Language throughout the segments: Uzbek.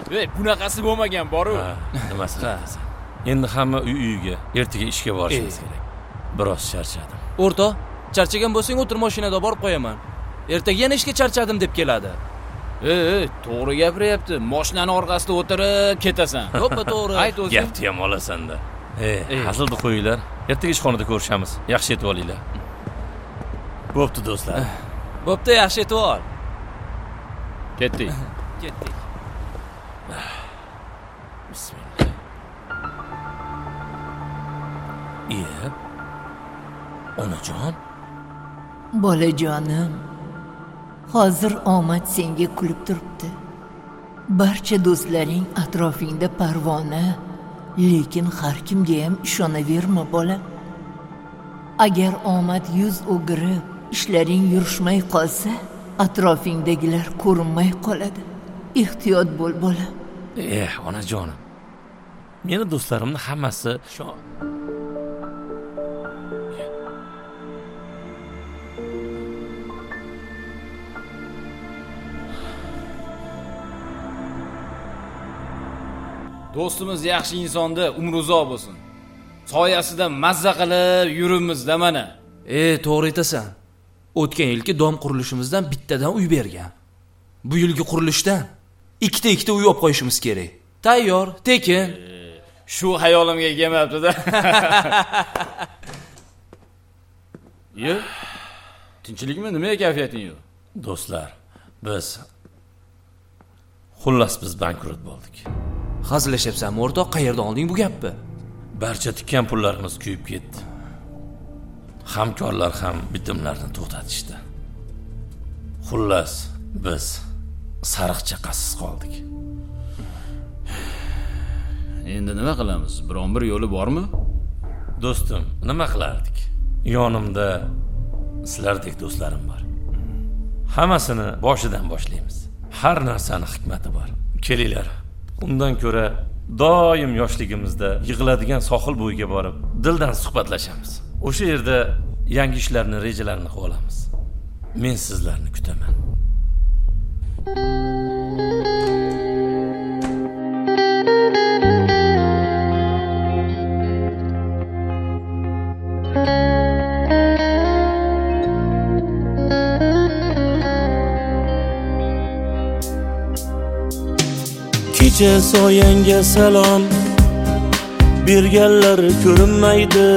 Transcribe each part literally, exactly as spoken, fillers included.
Ey, bunaqasi bo'lmagan, boru. Ha, nimasi qilasan? Endi hamma uy-uyga, ertaga ishga borishimiz kerak. Biroz charchadim. O'rtoq, charchagan bo'lsang o'tir mashinada borib qo'yaman. Ertaga yana ishga charchadim deb keladi. Ey, to'g'ri gapiryapti. Mashinani orqasida o'tirib ketasan. Yo'qmi to'g'ri? Ayt o'zing. Gapni ham olasan-da. Ey, hazilni qo'yinglar. Ertaga ishxonada ko'rishamiz. Yaxshi etib olinglar. Bo'pti do'stlar. Bo'pti, yaxshi etib ol. Ketdik. Ketdik. Bismillah. Iye. Onajon, bolajonim, hozir omad senga kulib turibdi. Barcha do'stlaring atrofingda parvona, lekin har kimga ham ishonaverma bola. Agar omad yuz o'girib, ishlaring yurishmay qolsa, atrofingdagilar ko'rinmay qoladi. Ehtiyot bo'l bola. Eh, onajonim. Meni do'stlarimning hammasi shu Do'stimiz yaxshi insonda umri uzoq bo'lsin. Soyasida mazza qilib yurimiz-da mana. E, to'g'ri aytasan. O'tgan yilgi dom qurilishimizdan bittadan uy bergan. Bu yilgi qurilishdan ikkita ikkita uy olib qo'yishimiz kerak. Tayyor, tekin. E, shu hayolimga kelmabdi-da. Yo. Tinchlikmi, nima kayfiyating yo'q? Do'stlar, biz xullas biz bankrot bo'ldik. Hazillashyapsanmi o'rtoq, qayerdan olding bu gapni? Barcha tikkan pullarimiz kuyib ketdi. Hamkorlar ham bitimlarni to'xtatishdi. Xullas, biz sariq chaqasiz qoldik. Endi nima qilamiz? Biron bir yo'li bormi? Do'stim, nima qilardik? Yonimda sizlardek do'stlarim bor. Hammasini boshidan boshlaymiz. Har narsani hikmati bor. Kelinglar. Undan ko'ra doim yoshligimizda yig'iladigan sohil bo'yiga borib, dildan suhbatlashamiz. O'sha yerda yangi ishlarni, rejalarini qilamiz. Men sizlarni kutaman. Kecha soyanga salom berganlar ko'rinmaydi.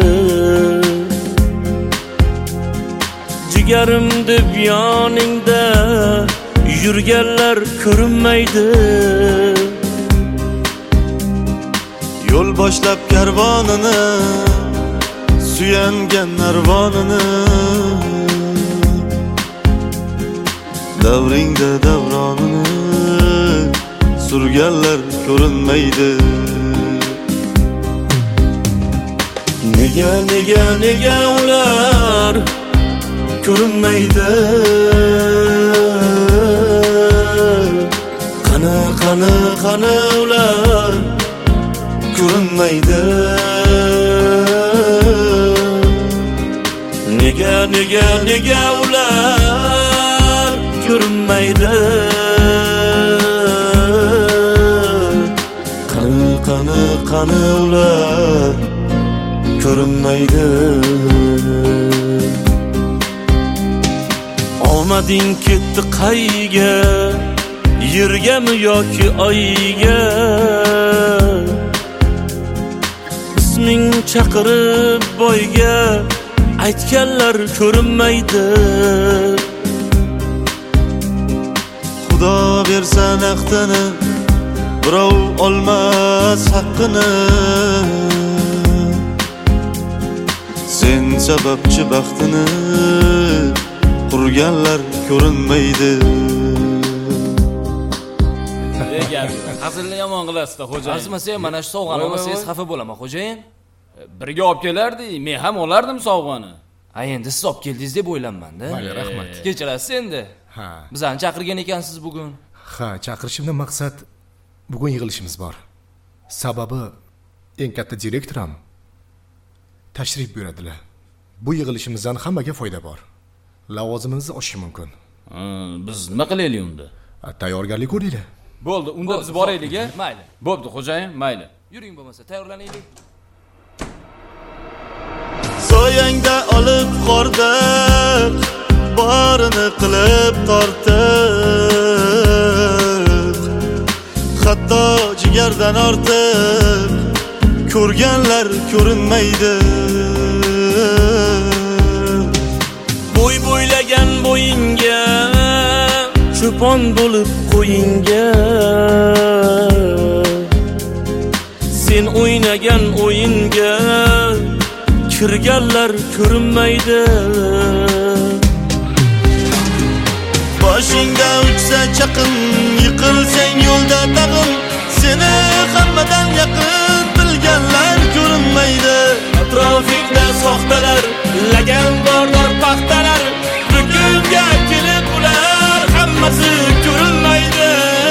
Jigarim deb yoningda yurganlar ko'rinmaydi. Yo'l boshlab karvonini, suyangan narvonini, davringda davronini surganlar ko'rinmaydi. Nega nega nega ular ko'rinmaydi? Qani qani qani ular ko'rinmaydi. Nega nega nega ular ko'rinmaydi? Qani qani ular ko'rinmaydi. Omading ketdi qayga, yergami yoki oyga? Isming chaqirib boyga aytganlar ko'rinmaydi. Xudo bersa naqdini, birov olmas haqqini. Sen sababchi baxtini qurganlar ko'rinmaydi. Ey gap, hazilni yomon qilasiz-da, xo'jayin. Azmasa ham mana shu sovg'ani olsangiz xafa bo'laman, xo'jayin. Birga olib kelardi, men ham olardim sovg'ani. Ha, endi siz olib keldingiz deb o'ylanmanda. Mayli, rahmat. Kechirasiz endi. Ha. Bizani chaqirgan ekansiz bugun. Ha, chaqirishimdan maqsad bugun yig'ilishimiz bor. Sababi eng katta direktor ham tashrif buyuradilar. Bu yig'ilishimizdan hammaga foyda bor. Lavozimimiz oshishi mumkin. Biz nima qilaylik unda? Tayyorgarlik ko'ringlar. Bo'ldi, unda Bo'ldi, biz boraylik, a? mayli. Bo'pti, xo'jayin, mayli. Yuring bo'lmasa, tayyorlanaylik. soyangda olib qordiq barini qilib tortiq hatto jigardan ortiq ko'rganlar ko'rinmaydi bo'y bo'ylagan bo'yinga cho'pon bo'lib qo'yinga sen o'ynagan o'yinga kirganlar ko'rinmaydi boshingda uchsa chaqin yiqilsang yo'lda tag'in seni hammadan yaqin bilganlar ko'rinmaydi atrofingda soxtalar lagan bordor paxtalar bugunga kelib ular hammasi ko'rinmaydi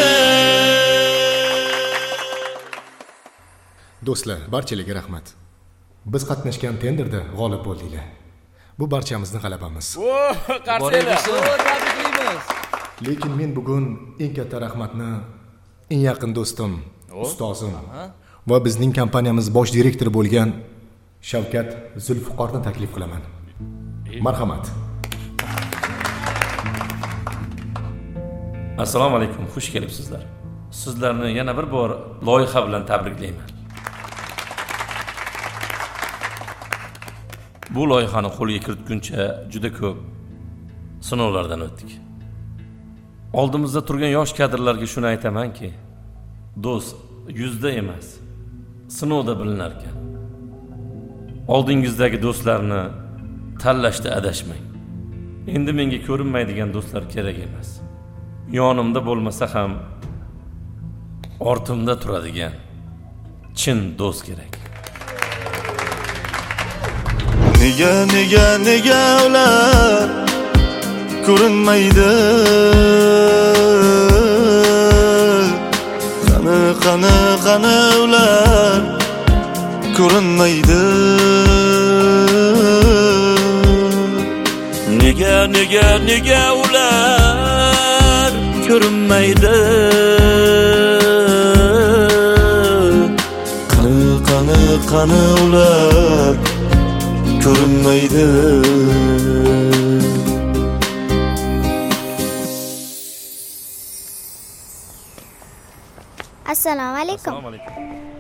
Do'stlar, barchalarga rahmat. Biz qatnashgan tenderda g'olib bo'ldinglar. Bu barchamizning g'alabamiz. Qarsaylar. Tabriklaymiz. Lekin men bugun eng katta rahmatni eng yaqin do'stim, ustozim va bizning kompaniyamiz bosh direktori bo'lgan Shavkat Zulfiqorni taklif qilaman. Marhamat. Assalomu alaykum, xush kelibsizlar. Sizlarni yana bir bor loyiha bilan tabriklayman. Bu loyihani qo'lga kiritguncha juda ko'p sinovlardan o'tdik. Oldimizda turgan yosh kadrlarga shuni aytamanki, do'st yuzda emas, sinovda bilinar ekan. Oldingizdagi do'stlarni tanlashda adashmang. Endi menga ko'rinmaydigan do'stlar kerak emas. Yonimda bo'lmasa ham ortimda turadigan chin do'st kerak. nega nega nega ular ko'rinmaydi qani qani qani ular ko'rinmaydi nega nega nega ular ko'rinmaydi qani qani qani ular ko'rinmaydi assalomu alaykum Assalomu alaykum.